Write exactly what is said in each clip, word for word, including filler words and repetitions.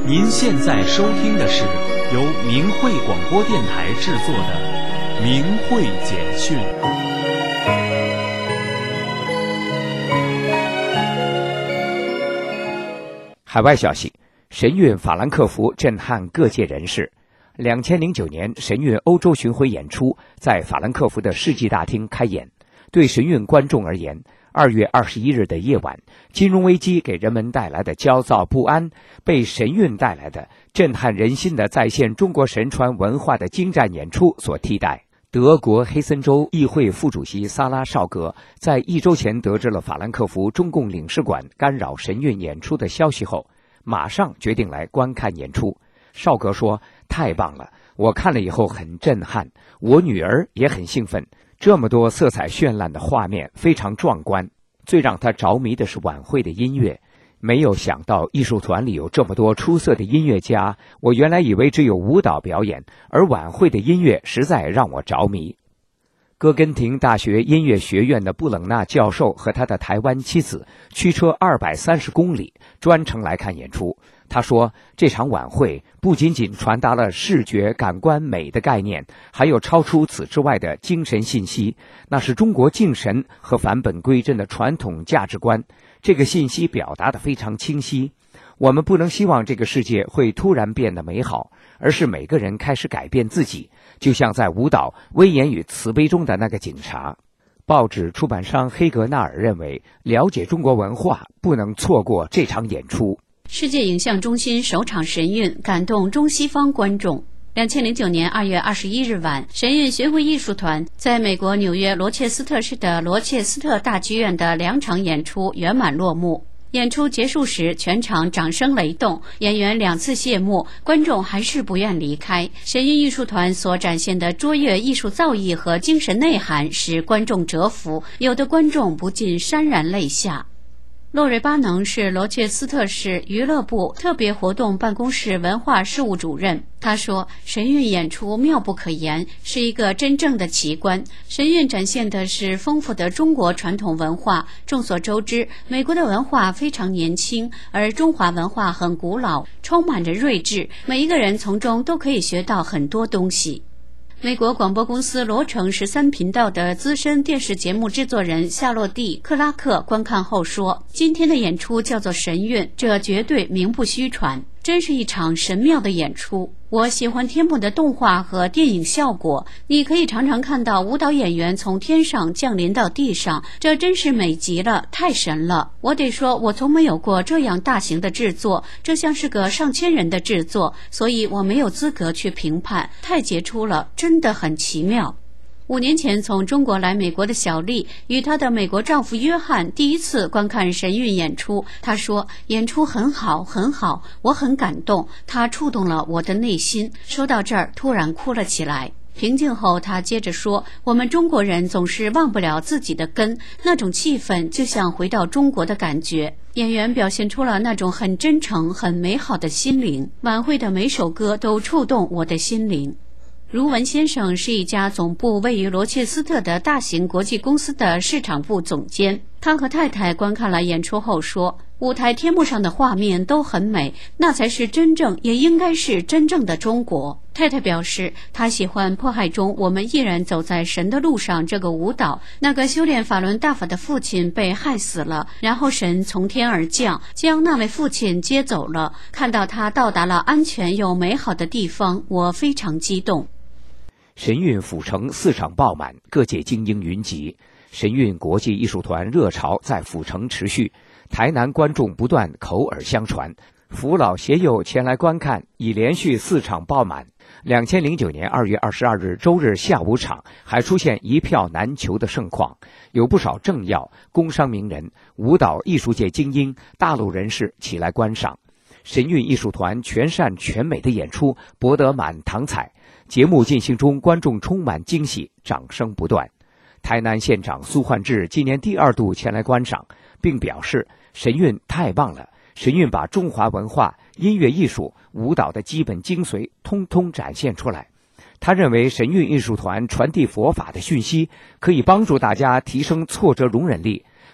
您现在收听的是由明慧广播电台制作的《明慧简讯》。 海外消息，神韵法兰克福震撼各界人士。两千零九年神韵欧洲巡回演出在法兰克福的世纪大厅开演。对神韵观众而言，二月二十一日的夜晚，金融危机给人们带来的焦躁不安，被神韵带来的震撼人心的再现中国神传文化的精湛演出所替代。德国黑森州议会副主席萨拉绍格在一周前得知了法兰克福中共领事馆干扰神韵演出的消息后，马上决定来观看演出。绍格说：“太棒了，我看了以后很震撼，我女儿也很兴奋。这么多色彩绚烂的画面，非常壮观。最让他着迷的是晚会的音乐，没有想到艺术团里有这么多出色的音乐家。我原来以为只有舞蹈表演，而晚会的音乐实在让我着迷。”哥根廷大学音乐学院的布冷纳教授和他的台湾妻子驱车二百三十公里，专程来看演出。他说，这场晚会不仅仅传达了视觉感官美的概念，还有超出此之外的精神信息，那是中国敬神和返本归真的传统价值观。这个信息表达得非常清晰。我们不能希望这个世界会突然变得美好，而是每个人开始改变自己，就像在舞蹈《威严与慈悲》中的那个警察。报纸出版商黑格纳尔认为，了解中国文化不能错过这场演出。 世界影像中心首场神韵感动中西方观众。两千零九年二月二十一日晚，神韵巡回艺术团在美国纽约罗切斯特市的罗切斯特大剧院的两场演出圆满落幕。演出结束时，全场掌声雷动，演员两次谢幕，观众还是不愿离开。神韵艺术团所展现的卓越艺术造诣和精神内涵使观众折服，有的观众不禁潸然泪下。洛瑞巴能是罗切斯特市娱乐部特别活动办公室文化事务主任。他说，神韵演出妙不可言，是一个真正的奇观。神韵展现的是丰富的中国传统文化。众所周知，美国的文化非常年轻，而中华文化很古老，充满着睿智，每一个人从中都可以学到很多东西。美国广播公司罗城十三频道的资深电视节目制作人夏洛蒂·克拉克观看后说，今天的演出叫做神韵，这绝对名不虚传，真是一场神妙的演出。我喜欢天幕的动画和电影效果，你可以常常看到舞蹈演员从天上降临到地上，这真是美极了，太神了。我得说，我从没有过这样大型的制作，这像是个上千人的制作，所以我没有资格去评判，太杰出了，真的很奇妙。五年前从中国来美国的小丽与她的美国丈夫约翰第一次观看神韵演出，她说，演出很好很好，我很感动，它触动了我的内心。说到这儿突然哭了起来。平静后她接着说，我们中国人总是忘不了自己的根，那种气氛就像回到中国的感觉。演员表现出了那种很真诚很美好的心灵，晚会的每首歌都触动我的心灵。如文先生是一家总部位于罗切斯特的大型国际公司的市场部总监。他和太太观看了演出后说，舞台天幕上的画面都很美，那才是真正也应该是真正的中国。太太表示，她喜欢迫害中我们依然走在神的路上这个舞蹈。那个修炼法轮大法的父亲被害死了，然后神从天而降，将那位父亲接走了。看到他到达了安全又美好的地方，我非常激动。 神韵府城四场爆满，各界精英云集。神韵国际艺术团热潮在府城持续，台南观众不断口耳相传，父老携幼前来观看，已连续四场爆满。两千零九年二月二十二日周日下午场还出现一票难求的盛况，有不少政要、工商名人、舞蹈艺术界精英、大陆人士起来观赏。神韵艺术团全善全美的演出博得满堂彩，节目进行中观众充满惊喜，掌声不断。台南县长苏焕智今年第二度前来观赏，并表示神韵太棒了，神韵把中华文化、音乐艺术、舞蹈的基本精髓通通展现出来。他认为神韵艺术团传递佛法的讯息，可以帮助大家提升挫折容忍力。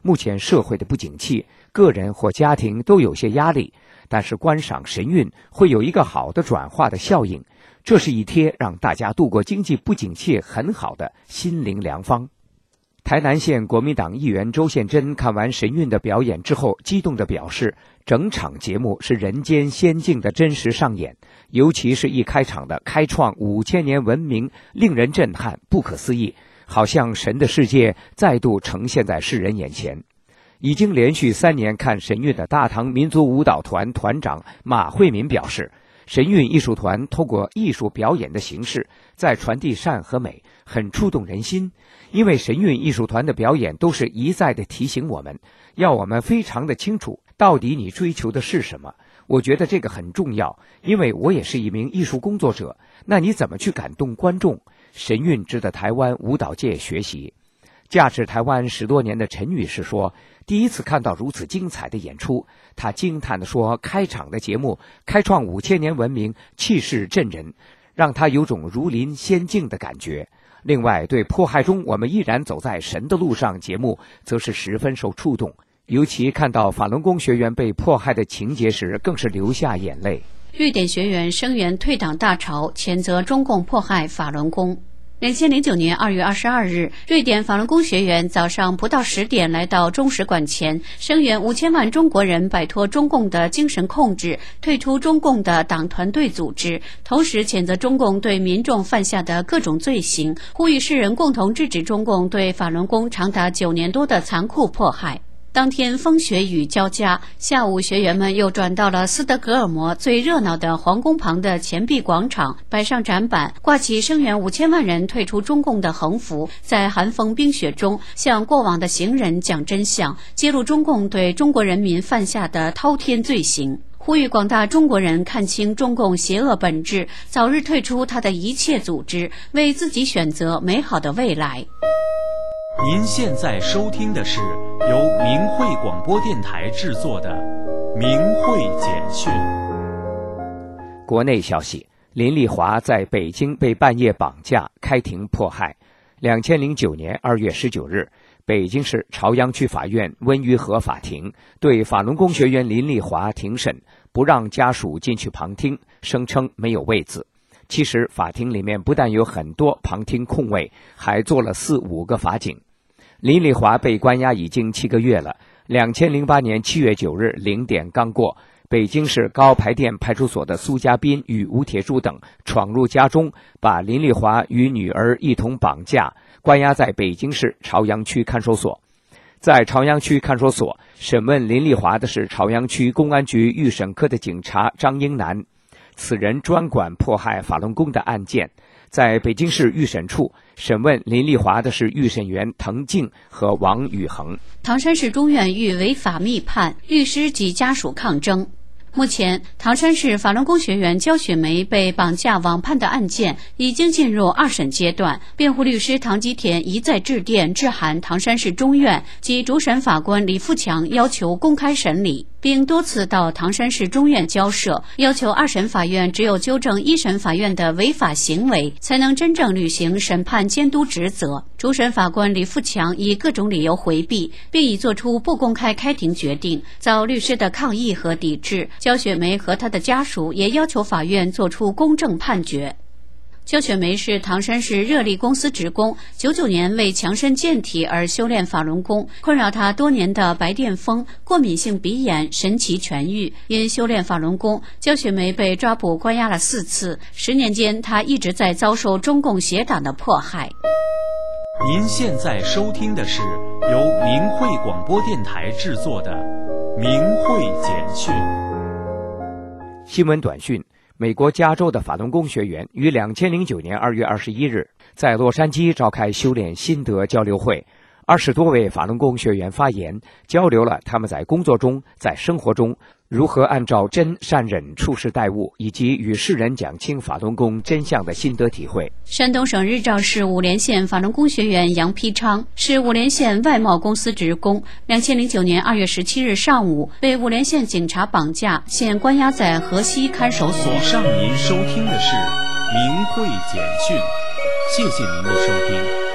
目前社会的不景气，个人或家庭都有些压力，但是观赏神韵会有一个好的转化的效应，这是一帖让大家度过经济不景气很好的心灵良方。台南县国民党议员周宪珍看完神韵的表演之后，激动地表示，整场节目是人间仙境的真实上演，尤其是一开场的开创五千年文明，令人震撼不可思议，好像神的世界再度呈现在世人眼前。已经连续三年看神韵的大唐民族舞蹈团团长马惠民表示，神韵艺术团透过艺术表演的形式在传递善和美，很触动人心。因为神韵艺术团的表演都是一再的提醒我们，要我们非常的清楚到底你追求的是什么。我觉得这个很重要，因为我也是一名艺术工作者，那你怎么去感动观众？神韵值得台湾舞蹈界学习。驾驶台湾十多年的陈女士说，第一次看到如此精彩的演出，她惊叹地说，开场的节目开创五千年文明，气势震人，让她有种如临仙境的感觉。另外，对迫害中我们依然走在神的路上节目则是十分受触动，尤其看到法轮功学员被迫害的情节时，更是流下眼泪。 瑞典学员声援退党大潮，谴责中共迫害法轮功。两千零九年二月二十二日，瑞典法轮功学员早上不到十点来到中使馆前，声援五千万中国人摆脱中共的精神控制，退出中共的党团队组织，同时谴责中共对民众犯下的各种罪行，呼吁世人共同制止中共对法轮功长达九年多的残酷迫害。当天风雪雨交加，下午学员们又转到了斯德哥尔摩最热闹的皇宫旁的钱币广场，摆上展板，挂起声援五千万人退出中共的横幅，在寒风冰雪中向过往的行人讲真相，揭露中共对中国人民犯下的滔天罪行，呼吁广大中国人看清中共邪恶本质，早日退出他的一切组织，为自己选择美好的未来。 您现在收听的是由明慧广播电台制作的《明慧简讯》。 国内消息，林丽华在北京被半夜绑架开庭迫害。两千零九年二月十九日，北京市朝阳区法院温榆河法庭对法轮功学员林丽华庭审，不让家属进去旁听，声称没有位子。其实法庭里面不但有很多旁听空位，还坐了四五个法警。林丽华被关押已经七个月了。两千零八年七月九日零点刚过，北京市高牌店派出所的苏家斌与吴铁柱等闯入家中，把林丽华与女儿一同绑架，关押在北京市朝阳区看守所。在朝阳区看守所审问林丽华的是朝阳区公安局预审科的警察张英南，此人专管迫害法轮功的案件。在北京市预审处审问林丽华的是预审员滕静和王宇恒。 唐山市中院遇违法密判，律师及家属抗争。目前，唐山市法轮功学员焦雪梅被绑架网判的案件已经进入二审阶段。辩护律师唐吉田一再致电致函唐山市中院及主审法官李富强，要求公开审理，并多次到唐山市中院交涉，要求二审法院只有纠正一审法院的违法行为，才能真正履行审判监督职责。主审法官李富强以各种理由回避，并已作出不公开开庭决定。遭律师的抗议和抵制，焦雪梅和她的家属也要求法院作出公正判决。焦雪梅是唐山市热力公司职工，九九年为强身健体而修炼法轮功，困扰她多年的白癜风、过敏性鼻炎神奇痊愈。因修炼法轮功，焦雪梅被抓捕关押了四次，十年间她一直在遭受中共邪党的迫害。 您现在收听的是由明慧广播电台制作的《明慧简讯》。 新闻短讯：美国加州的法轮功学员于两千零九年二月二十一日在洛杉矶召开修炼心得交流会，二十多位法轮功学员发言，交流了他们在工作中、在生活中如何按照真善忍处事待物，以及与世人讲清法轮功真相的心得体会。 山东省日照市五莲县法轮功学员杨丕昌是五莲县外贸公司职工，两千零九年二月十七日上午被五莲县警察绑架，现关押在河西看守所。 以上您收听的是明慧简讯，谢谢您的收听。